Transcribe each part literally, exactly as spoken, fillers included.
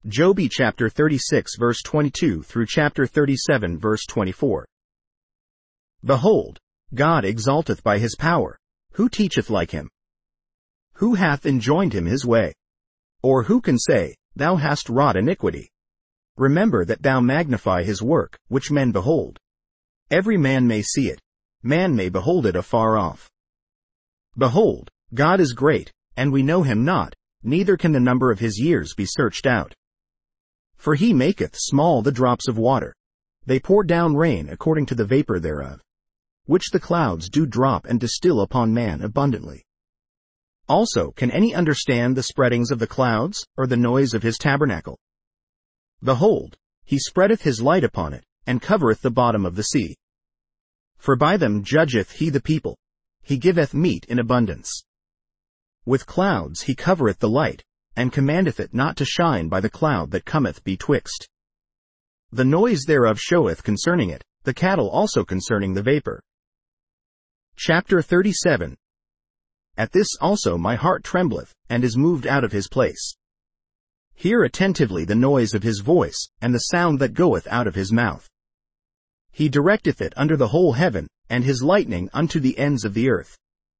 Job chapter thirty-six verse twenty-two through chapter thirty-seven verse twenty-four. Behold, God exalteth by his power. Who teacheth like him? Who hath enjoined him his way? Or who can say, Thou hast wrought iniquity? Remember that thou magnify his work, which men behold. Every man may see it. Man may behold it afar off. Behold, God is great, and we know him not, neither can the number of his years be searched out. For he maketh small the drops of water. They pour down rain according to the vapor thereof, which the clouds do drop and distill upon man abundantly. Also can any understand the spreadings of the clouds, or the noise of his tabernacle? Behold, he spreadeth his light upon it, and covereth the bottom of the sea. For by them judgeth he the people. He giveth meat in abundance. With clouds he covereth the light, and commandeth it not to shine by the cloud that cometh betwixt. The noise thereof showeth concerning it, the cattle also concerning the vapor. Chapter thirty-seven. At this also my heart trembleth, and is moved out of his place. Hear attentively the noise of his voice, and the sound that goeth out of his mouth. He directeth it under the whole heaven, and his lightning unto the ends of the earth.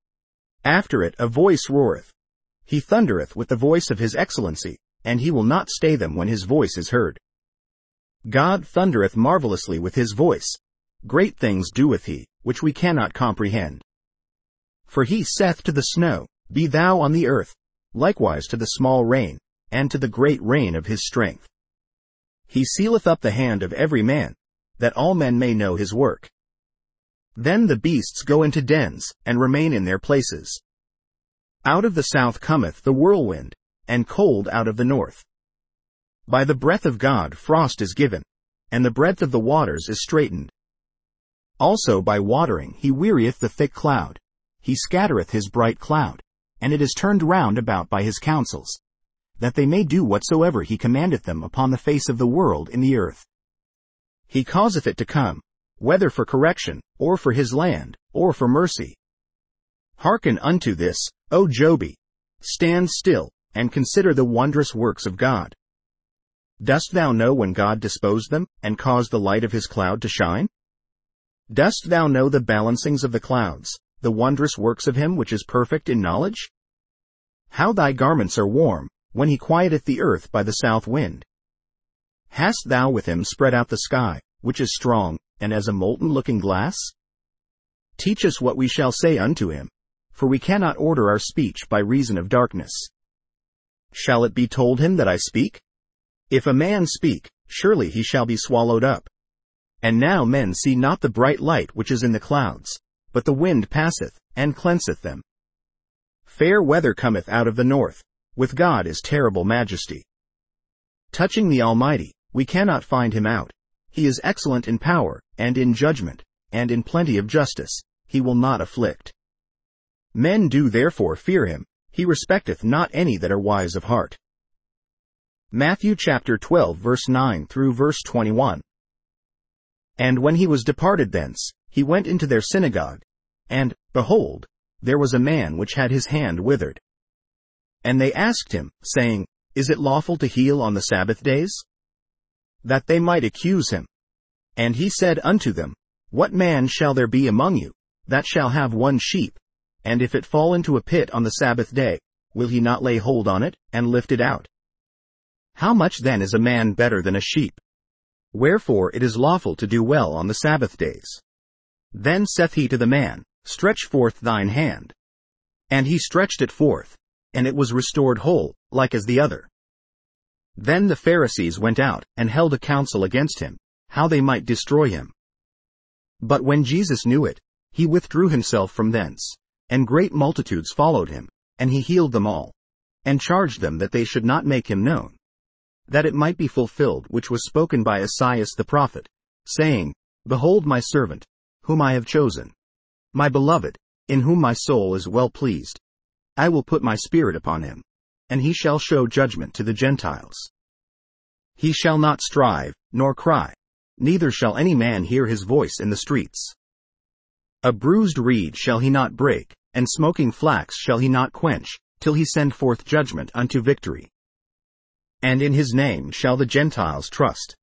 After it a voice roareth. He thundereth with the voice of his excellency, and he will not stay them when his voice is heard. God thundereth marvelously with his voice. Great things doeth he, which we cannot comprehend. For he saith to the snow, Be thou on the earth, likewise to the small rain, and to the great rain of his strength. He sealeth up the hand of every man, that all men may know his work. Then the beasts go into dens, and remain in their places. Out of the south cometh the whirlwind, and cold out of the north. By the breath of God frost is given, and the breadth of the waters is straitened. Also by watering he wearieth the thick cloud. He scattereth his bright cloud, and it is turned round about by his counsels, that they may do whatsoever he commandeth them upon the face of the world in the earth. He causeth it to come, whether for correction, or for his land, or for mercy. Hearken unto this, O Jobi. Stand still, and consider the wondrous works of God. Dost thou know when God disposed them, and caused the light of his cloud to shine? Dost thou know the balancings of the clouds, the wondrous works of him which is perfect in knowledge? How thy garments are warm, when he quieteth the earth by the south wind. Hast thou with him spread out the sky, which is strong, and as a molten looking glass? Teach us what we shall say unto him, for we cannot order our speech by reason of darkness. Shall it be told him that I speak? If a man speak, surely he shall be swallowed up. And now men see not the bright light which is in the clouds, but the wind passeth, and cleanseth them. Fair weather cometh out of the north, with God is terrible majesty. Touching the Almighty, we cannot find him out. He is excellent in power, and in judgment, and in plenty of justice, he will not afflict. Men do therefore fear him, he respecteth not any that are wise of heart. Matthew chapter twelve verse nine through verse twenty-one. And when he was departed thence, he went into their synagogue, and, behold, there was a man which had his hand withered. And they asked him, saying, Is it lawful to heal on the Sabbath days? That they might accuse him. And he said unto them, What man shall there be among you, that shall have one sheep, and if it fall into a pit on the Sabbath day, will he not lay hold on it, and lift it out? How much then is a man better than a sheep? Wherefore it is lawful to do well on the Sabbath days. Then saith he to the man, Stretch forth thine hand. And he stretched it forth, and it was restored whole, like as the other. Then the Pharisees went out, and held a council against him, how they might destroy him. But when Jesus knew it, he withdrew himself from thence, and great multitudes followed him, and he healed them all, and charged them that they should not make him known, that it might be fulfilled which was spoken by Esaias the prophet, saying, Behold my servant, whom I have chosen, my beloved, in whom my soul is well pleased. I will put my spirit upon him, and he shall show judgment to the Gentiles. He shall not strive, nor cry, neither shall any man hear his voice in the streets. A bruised reed shall he not break, and smoking flax shall he not quench, till he send forth judgment unto victory. and in his name shall the Gentiles trust.